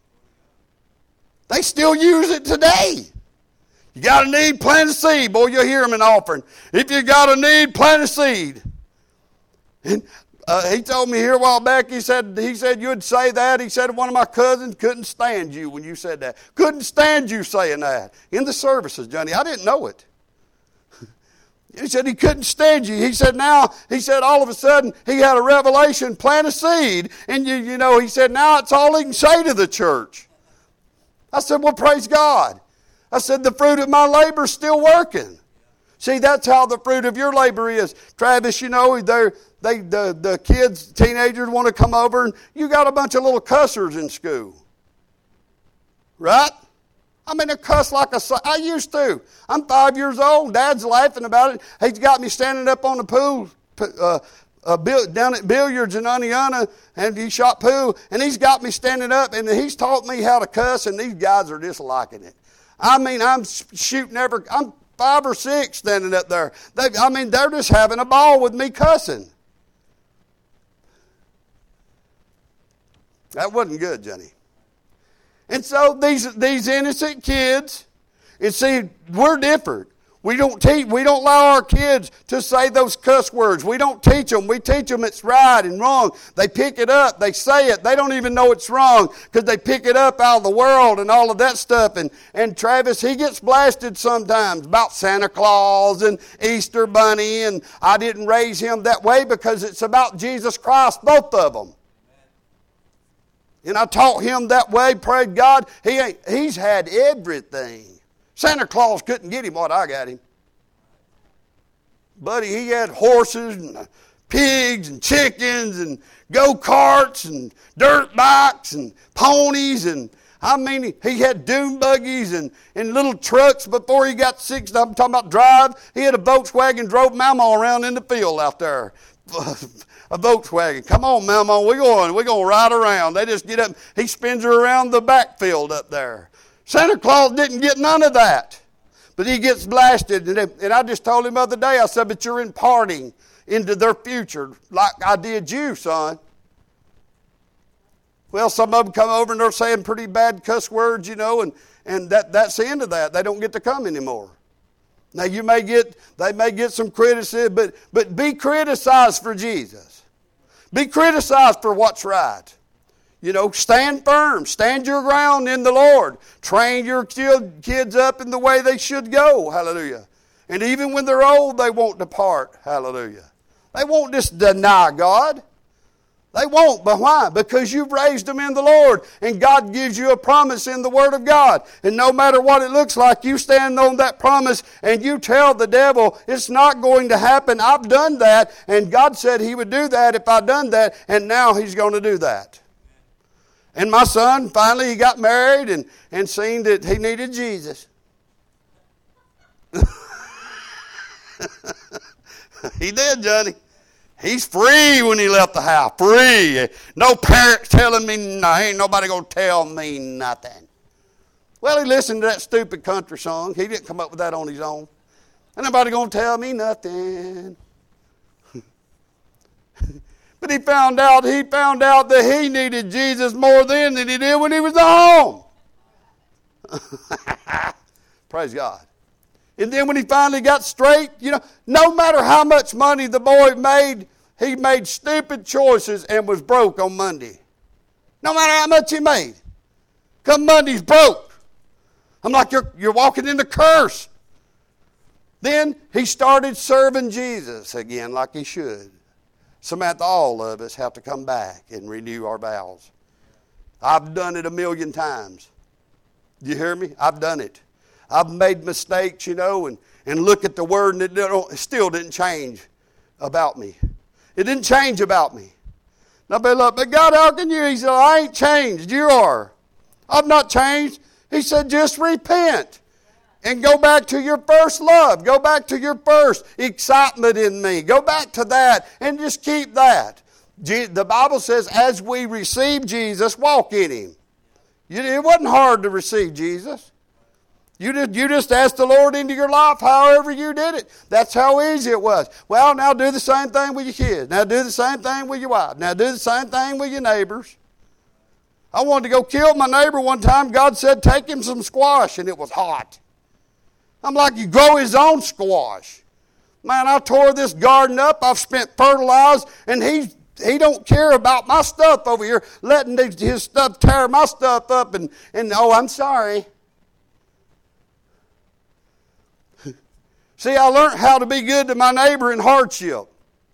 They still use it today. You got a need, plant a seed. Boy, you'll hear them in offering. If you got a need, plant a seed. And he told me here a while back, he said you'd say that. He said one of my cousins couldn't stand you when you said that. Couldn't stand you saying that. In the services, Johnny. I didn't know it. He said he couldn't stand you. He said all of a sudden he had a revelation, plant a seed. And he said now it's all he can say to the church. I said, well, praise God. I said, the fruit of my labor is still working. See, that's how the fruit of your labor is. Travis, the kids, teenagers want to come over, and you got a bunch of little cussers in school. Right? I mean, they cuss like I used to. I'm 5 years old. Dad's laughing about it. He's got me standing up on the pool, down at Billiards in Aniana, and he shot pool, and he's got me standing up, and he's taught me how to cuss, and these guys are just liking it. I mean, I'm 5 or 6 standing up there. They're just having a ball with me cussing. That wasn't good, Johnny. And so these innocent kids, and see, we're different. We don't allow our kids to say those cuss words. We don't teach them. We teach them it's right and wrong. They pick it up. They say it. They don't even know it's wrong because they pick it up out of the world and all of that stuff. And Travis, he gets blasted sometimes about Santa Claus and Easter Bunny, and I didn't raise him that way because it's about Jesus Christ, both of them. And I taught him that way, praise God. He's had everything. Santa Claus couldn't get him what I got him. Buddy, he had horses and pigs and chickens and go-karts and dirt bikes and ponies. And he had dune buggies and little trucks before he got 6. I'm talking about drive. He had a Volkswagen, drove Mama around in the field out there. A Volkswagen. Come on, Mama, we're going to ride around. They just get up. He spins her around the backfield up there. Santa Claus didn't get none of that. But he gets blasted. And I just told him the other day, I said, but you're imparting into their future like I did you, son. Well, some of them come over and they're saying pretty bad cuss words, and that's the end of that. They don't get to come anymore. Now they may get some criticism, but be criticized for Jesus. Be criticized for what's right. Stand firm. Stand your ground in the Lord. Train your kids up in the way they should go. Hallelujah. And even when they're old, they won't depart. Hallelujah. They won't just deny God. They won't. But why? Because you've raised them in the Lord. And God gives you a promise in the Word of God. And no matter what it looks like, you stand on that promise and you tell the devil, it's not going to happen. I've done that. And God said He would do that if I'd done that. And now He's going to do that. And my son, finally, he got married and seen that he needed Jesus. He did, Johnny. He's free when he left the house. Free. No parents telling me, no, ain't nobody going to tell me nothing. Well, he listened to that stupid country song. He didn't come up with that on his own. Ain't nobody going to tell me nothing. But he found out that he needed Jesus more then than he did when he was at home. Praise God. And then when he finally got straight, no matter how much money the boy made, he made stupid choices and was broke on Monday. No matter how much he made. Come Monday's broke. I'm like, you're walking in the curse. Then he started serving Jesus again like he should. Samantha, all of us have to come back and renew our vows. I've done it 1,000,000 times. Do you hear me? I've done it. I've made mistakes, and look at the word, and it still didn't change about me. It didn't change about me. Now, but God, how can you? He said, I ain't changed. You are. I've not changed. He said, just repent and go back to your first love. Go back to your first excitement in me. Go back to that and just keep that. The Bible says, as we receive Jesus, walk in Him. It wasn't hard to receive Jesus. You just asked the Lord into your life however you did it. That's how easy it was. Well, now do the same thing with your kids. Now do the same thing with your wife. Now do the same thing with your neighbors. I wanted to go kill my neighbor one time. God said, take him some squash, and it was hot. I'm like, you grow his own squash. Man, I tore this garden up. I've spent fertilizer, and he don't care about my stuff over here, letting his stuff tear my stuff up, and oh, I'm sorry. See, I learned how to be good to my neighbor in hardship.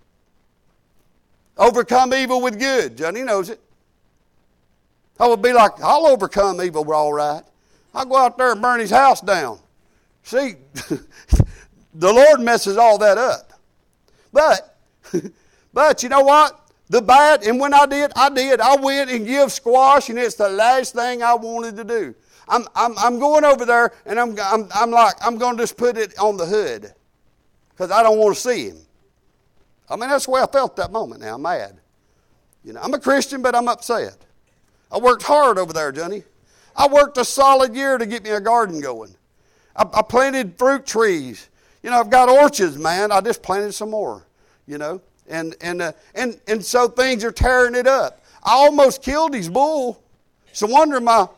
Overcome evil with good. Johnny knows it. I would be like, I'll overcome evil all right. I'll go out there and burn his house down. See, the Lord messes all that up. But you know what? The bad, and when I did. I went and give squash, and it's the last thing I wanted to do. I'm going over there, and I'm going to just put it on the hood because I don't want to see him. I mean, that's the way I felt that moment. Now I'm mad. I'm a Christian, but I'm upset. I worked hard over there, Johnny. I worked a solid year to get me a garden going. I planted fruit trees. I've got orchards, man. I just planted some more. And so things are tearing it up. I almost killed his bull. It's a wonder my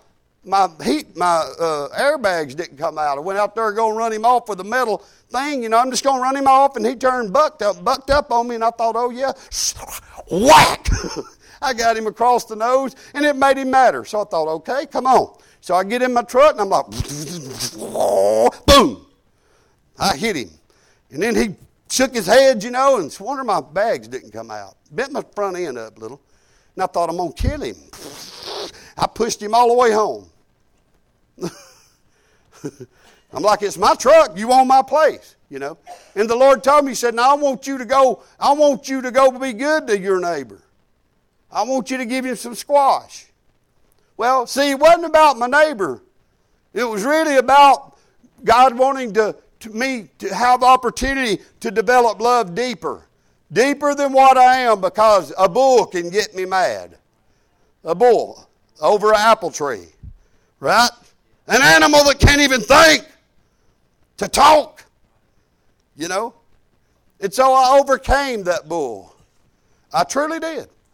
airbags didn't come out. I went out there going to run him off with a metal thing. I'm just going to run him off, and he turned bucked up on me, and I thought, oh yeah, whack! I got him across the nose, and it made him madder. So I thought, okay, come on. So I get in my truck, and I'm like, boom! I hit him, and then he shook his head, and it's a wonder my bags didn't come out. Bent my front end up a little, and I thought I'm going to kill him. I pushed him all the way home. I'm like, it's my truck. You own my place, And the Lord told me, He said, now I want you to go be good to your neighbor. I want you to give him some squash. Well, see, it wasn't about my neighbor. It was really about God wanting me to have opportunity to develop love deeper. Deeper than what I am, because a bull can get me mad. A bull over an apple tree, right? An animal that can't even think to talk, And so I overcame that bull. I truly did.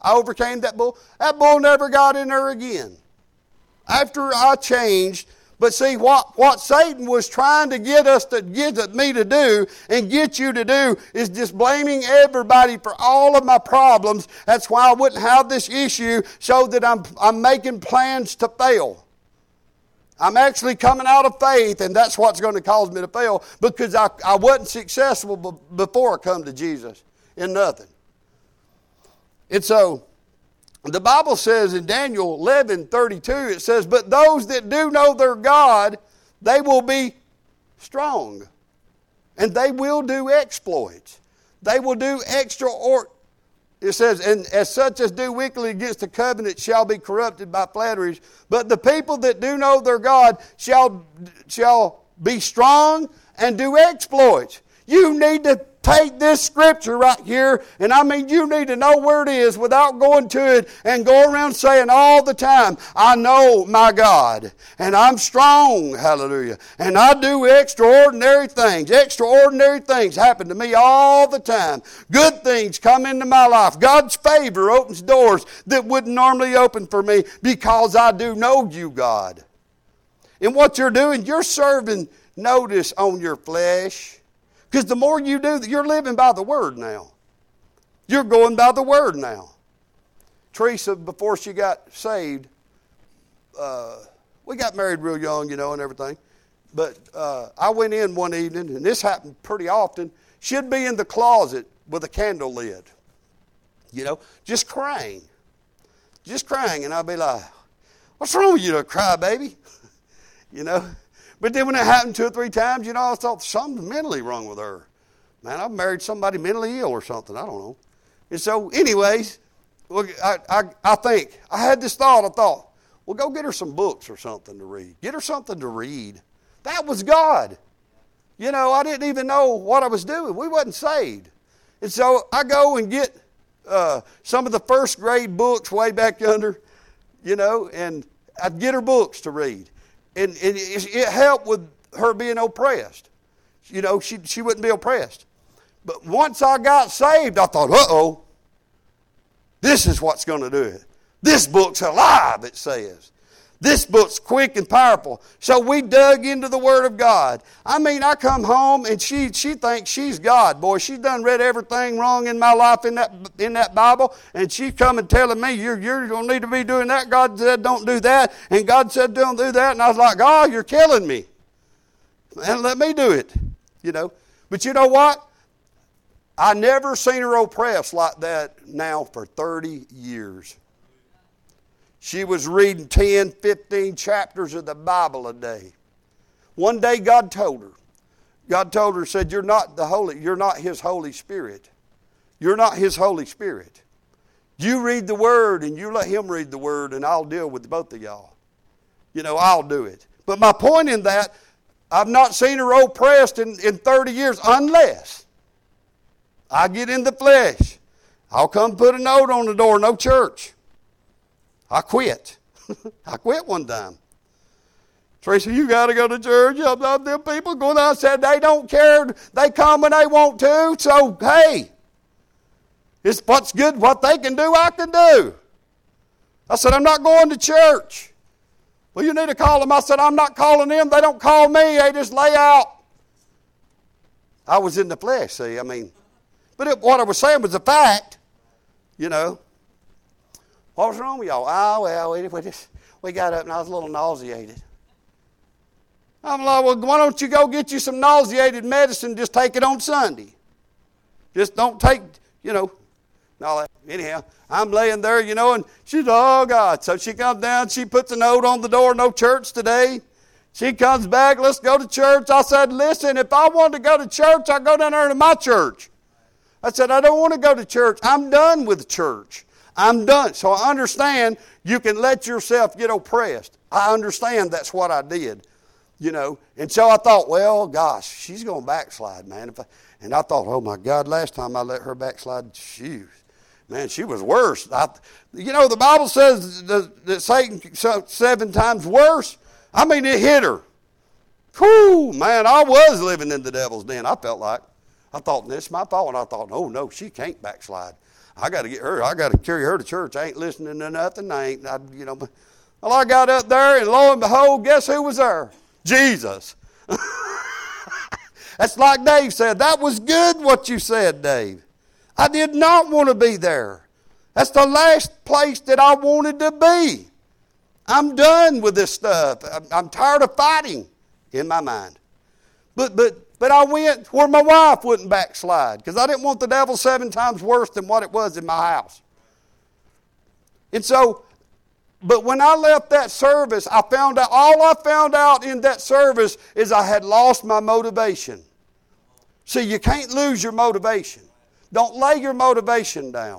I overcame that bull. That bull never got in her again. After I changed. But see, what Satan was trying to get me to do and get you to do is just blaming everybody for all of my problems. That's why I wouldn't have this issue, so that I'm making plans to fail. I'm actually coming out of faith, and that's what's going to cause me to fail, because I wasn't successful before I come to Jesus in nothing. And so, the Bible says in Daniel 11:32, it says, but those that do know their God, they will be strong. And they will do exploits. They will do it says, and as such as do wickedly against the covenant shall be corrupted by flatteries. But the people that do know their God shall be strong and do exploits. You need to take this scripture right here, and I mean, you need to know where it is without going to it and go around saying all the time, I know my God, and I'm strong, hallelujah, and I do extraordinary things. Extraordinary things happen to me all the time. Good things come into my life. God's favor opens doors that wouldn't normally open for me, because I do know you, God. And what you're doing, you're serving notice on your flesh. Because the more you do, you're living by the Word now. You're going by the Word now. Teresa, before she got saved, we got married real young, and everything. But I went in one evening, and this happened pretty often. She'd be in the closet with a candle lit, just crying. Just crying. And I'd be like, what's wrong with you, cry baby? But then when it happened 2 or 3 times, I thought something's mentally wrong with her. Man, I've married somebody mentally ill or something. I don't know. And so, anyways, I think, I had this thought. I thought, well, go get her some books or something to read. Get her something to read. That was God. I didn't even know what I was doing. We wasn't saved. And so I go and get some of the first grade books way back yonder, and I'd get her books to read. And it helped with her being oppressed. She wouldn't be oppressed. But once I got saved, I thought, uh-oh, this is what's going to do it. This book's alive, it says. This book's quick and powerful. So we dug into the Word of God. I mean, I come home and she thinks she's God. Boy, she's done read everything wrong in my life in that Bible, and she's coming telling me, you're going to need to be doing that. God said don't do that, and God said don't do that. And I was like, oh, you're killing me. And let me do it, But you know what? I never seen her oppressed like that now for 30 years. She was reading 10, 15 chapters of the Bible a day. One day God told her, said, you're not His Holy Spirit. You're not His Holy Spirit. You read the Word and you let Him read the Word, and I'll deal with both of y'all. I'll do it. But my point in that, I've not seen her oppressed in 30 years unless I get in the flesh. I'll come put a note on the door, no church. I quit. I quit one time. Teresa, you got to go to church. Them people going out said they don't care. They come when they want to. So, hey, it's what's good, what they can do, I can do. I said, I'm not going to church. Well, you need to call them. I said, I'm not calling them. They don't call me. They just lay out. I was in the flesh, see. But what I was saying was a fact, What was wrong with y'all? Oh, well, we got up and I was a little nauseated. I'm like, well, why don't you go get you some nauseated medicine, just take it on Sunday. Just don't take, all that. Anyhow, I'm laying there, and she's, oh, God. So she comes down, she puts a note on the door, no church today. She comes back, let's go to church. I said, listen, if I wanted to go to church, I'd go down there to my church. I said, I don't want to go to church. I'm done with church. I'm done. So I understand you can let yourself get oppressed. I understand that's what I did, And so I thought, well, gosh, she's going to backslide, man. And I thought, oh, my God, last time I let her backslide, she was worse. The Bible says that Satan 7 times worse. It hit her. Whew, man, I was living in the devil's den, I felt like. I thought, this is my fault. And I thought, oh, no, she can't backslide. I got to get her. I got to carry her to church. I ain't listening to nothing. Well, I got up there, and lo and behold, guess who was there? Jesus. That's like Dave said. That was good what you said, Dave. I did not want to be there. That's the last place that I wanted to be. I'm done with this stuff. I'm tired of fighting in my mind. But I went where my wife wouldn't backslide because I didn't want the devil 7 times worse than what it was in my house. And so, but when I left that service, all I found out in that service is I had lost my motivation. See, you can't lose your motivation. Don't lay your motivation down.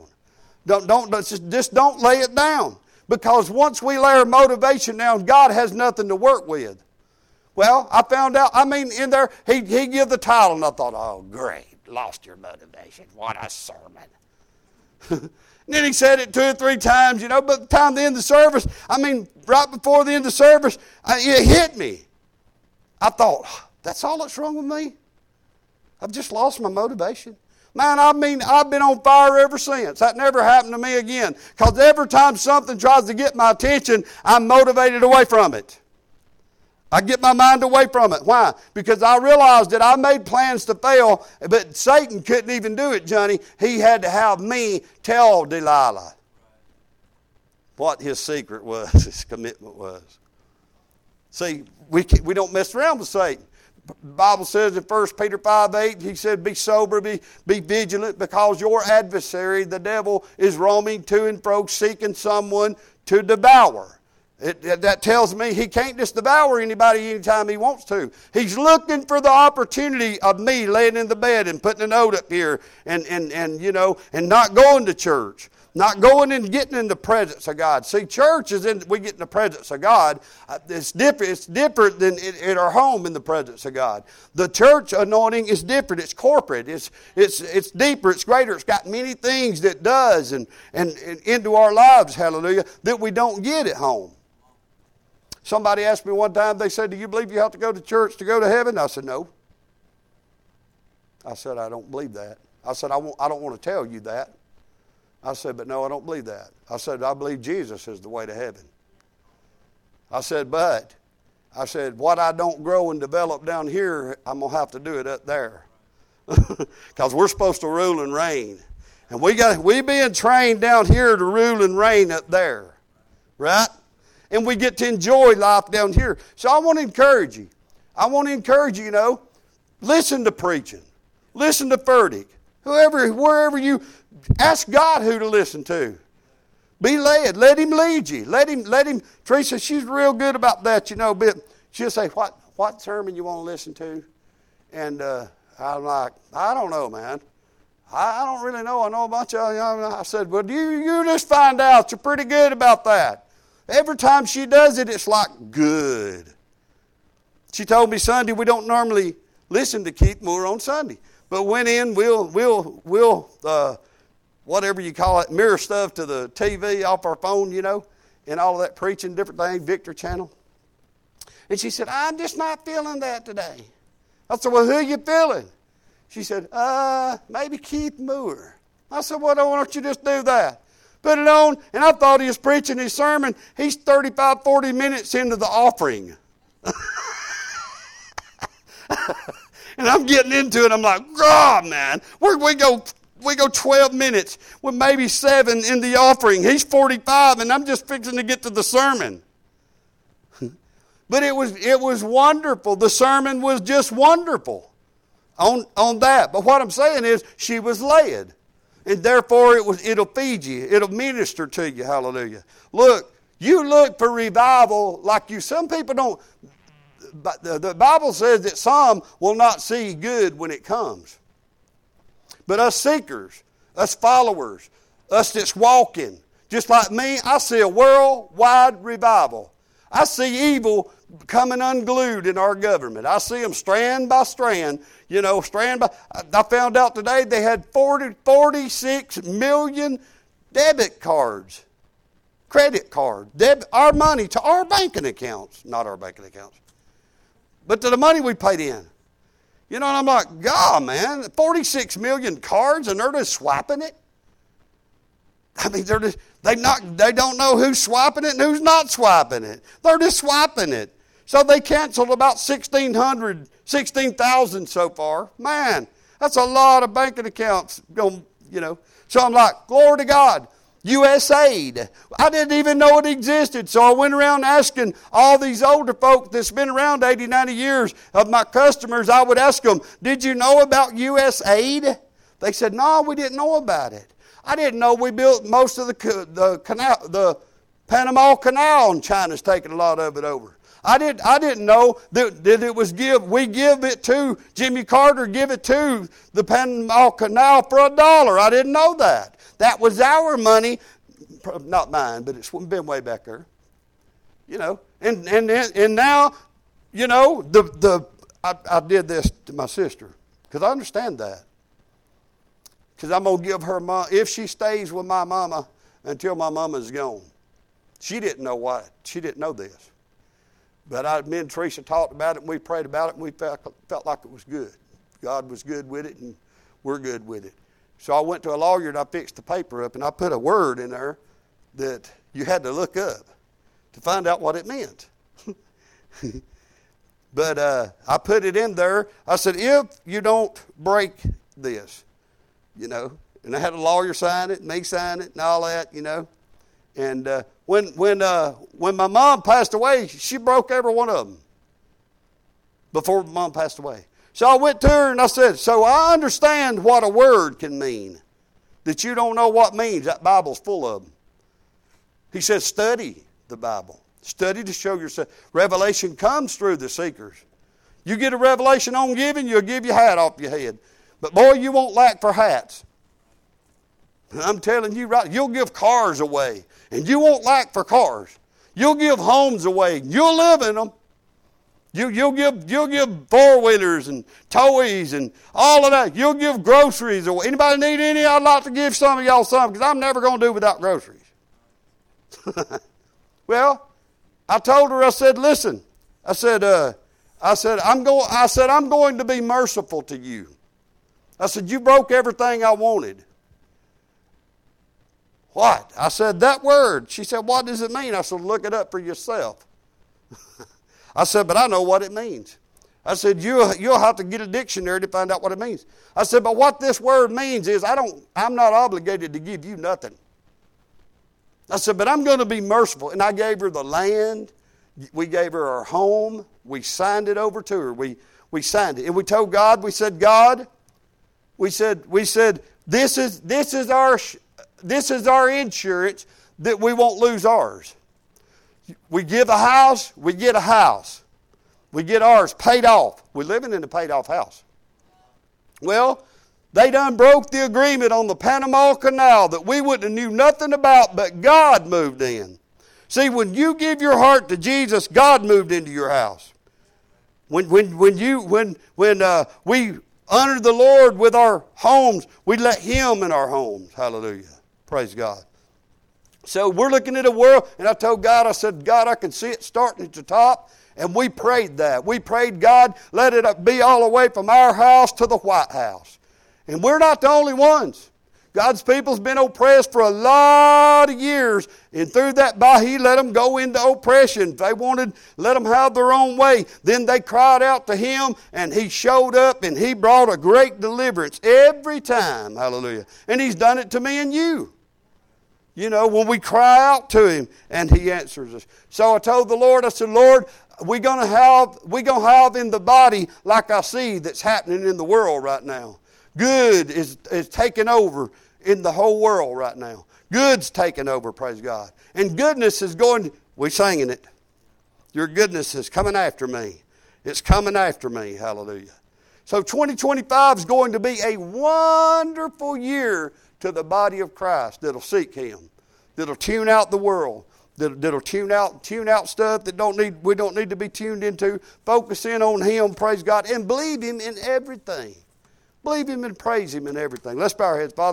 Just don't lay it down. Because once we lay our motivation down, God has nothing to work with. Well, I found out, in there, he gave the title, and I thought, oh, great, lost your motivation. What a sermon. And then he said it 2 or 3 times, but by the time the end of the service, right before the end of the service, it hit me. I thought, that's all that's wrong with me? I've just lost my motivation. Man, I've been on fire ever since. That never happened to me again. Because every time something tries to get my attention, I'm motivated away from it. I get my mind away from it. Why? Because I realized that I made plans to fail, but Satan couldn't even do it, Johnny. He had to have me tell Delilah what his secret was, his commitment was. See, we don't mess around with Satan. The Bible says in 1 Peter 5:8, he said, be sober, be vigilant, because your adversary, the devil, is roaming to and fro, seeking someone to devour. That tells me he can't just devour anybody anytime he wants to. He's looking for the opportunity of me laying in the bed and putting a note up here and not going to church. Not going and getting in the presence of God. See, church we get in the presence of God. It's different. It's different than in our home in the presence of God. The church anointing is different. It's corporate. It's deeper. It's greater. It's got many things that does and into our lives, hallelujah, that we don't get at home. Somebody asked me one time, they said, do you believe you have to go to church to go to heaven? I said, no. I said, I don't believe that. I said, I don't want to tell you that. I said, but no, I don't believe that. I said, I believe Jesus is the way to heaven. I said, what I don't grow and develop down here, I'm going to have to do it up there. Because we're supposed to rule and reign. And we being trained down here to rule and reign up there. Right? And we get to enjoy life down here. So I want to encourage you. Listen to preaching. Listen to Furtick. Wherever you, ask God who to listen to. Be led. Let Him lead you. Let Him. Teresa, she's real good about that, but she'll say, what sermon you want to listen to? And I'm like, I don't know, man. I don't really know. I know a bunch of, I said, well, you just find out. You're pretty good about that. Every time she does it, it's like good. She told me Sunday we don't normally listen to Keith Moore on Sunday. But went in, we'll whatever you call it, mirror stuff to the TV off our phone, and all of that preaching, different things, Victor Channel. And she said, I'm just not feeling that today. I said, well, who are you feeling? She said, maybe Keith Moore. I said, well, why don't you just do that? Put it on, and I thought he was preaching his sermon. He's 35, 40 minutes into the offering. And I'm getting into it. I'm like, God, man, we go 12 minutes with maybe 7 in the offering. He's 45, and I'm just fixing to get to the sermon. But it was wonderful. The sermon was just wonderful on that. But what I'm saying is, she was led, and therefore it'll feed you. It'll minister to you. Hallelujah. Look, you look for revival like you. Some people don't. But the Bible says that some will not see good when it comes. But us seekers, us followers, us that's walking, just like me, I see a worldwide revival. I see evil coming unglued in our government. I see them strand by strand, I found out today they had 46 million debit cards, credit cards, our money to our banking accounts, not our banking accounts. But to the money we paid in. And I'm like, God, man, 46 million cards and they're just swiping it? I mean, they don't know who's swiping it and who's not swiping it. They're just swiping it. So they canceled about 16,000 so far. Man, that's a lot of banking accounts, you know. So I'm like, glory to God. USAID. I didn't even know it existed. So I went around asking all these older folk that's been around 80, 90 years of my customers. I would ask them, did you know about USAID? They said, no, we didn't know about it. I didn't know we built most of the Panama Canal, and China's taking a lot of it over. I didn't know that it was we give it to Jimmy Carter, give it to the Panama Canal for $1. I didn't know that. That was our money, not mine, but it's been way back there. You know, and now, you know, I did this to my sister because I understand that. Because I'm going to give her if she stays with my mama until my mama's gone. She didn't know what. She didn't know this. But me and Teresa talked about it, and we prayed about it, and we felt like it was good. God was good with it, and we're good with it. So I went to a lawyer, and I fixed the paper up, and I put a word in there that you had to look up to find out what it meant. But I put it in there. I said, if you don't break this, you know, and I had a lawyer sign it, and me sign it, and all that, you know. And when my mom passed away, she broke every one of them before Mom passed away. So I went to her and I said, so I understand what a word can mean that you don't know what means. That Bible's full of them. He said, study the Bible. Study to show yourself. Revelation comes through the seekers. You get a revelation on giving, you'll give your hat off your head. But boy, you won't lack for hats. I'm telling you right, you'll give cars away, and you won't lack for cars. You'll give homes away, and you'll live in them. You'll give four-wheelers and toys and all of that. You'll give groceries away. Anybody need any? I'd like to give some of y'all some because I'm never going to do without groceries. Well, I told her, I said, listen, I said, I'm going to be merciful to you. I said, you broke everything I wanted. What? I said, that word. She said, what does it mean? I said, look it up for yourself. I said, but I know what it means. I said, you'll have to get a dictionary to find out what it means. I said, but what this word means is I'm not obligated to give you nothing. I said, but I'm going to be merciful. And I gave her the land. We gave her our home. We signed it over to her. We signed it. And we told God, we said, God, we said, this is our insurance that we won't lose ours. We give a house, we get a house. We get ours paid off. We're living in a paid off house. Well, they done broke the agreement on the Panama Canal that we wouldn't have knew nothing about, but God moved in. See, when you give your heart to Jesus, God moved into your house. When we honor the Lord with our homes, we let Him in our homes. Hallelujah. Praise God. So we're looking at a world, and I told God, I said, God, I can see it starting at the top. And we prayed that. We prayed, God, let it be all the way from our house to the White House. And we're not the only ones. God's people's been oppressed for a lot of years. And through that, He let them go into oppression. If they wanted, let them have their own way. Then they cried out to Him, and He showed up, and He brought a great deliverance every time. Hallelujah. And He's done it to me and you. You know, when we cry out to Him, and He answers us. So I told the Lord, I said, Lord, we're gonna have in the body like I see that's happening in the world right now. Good is taking over in the whole world right now. Good's taking over, praise God. And goodness is we're singing it. Your goodness is coming after me. It's coming after me, hallelujah. So 2025 is going to be a wonderful year to the body of Christ that'll seek Him, that'll tune out the world, that'll tune out stuff that we don't need to be tuned into. Focus in on Him, praise God, and believe Him in everything. Believe Him and praise Him in everything. Let's bow our heads, Father.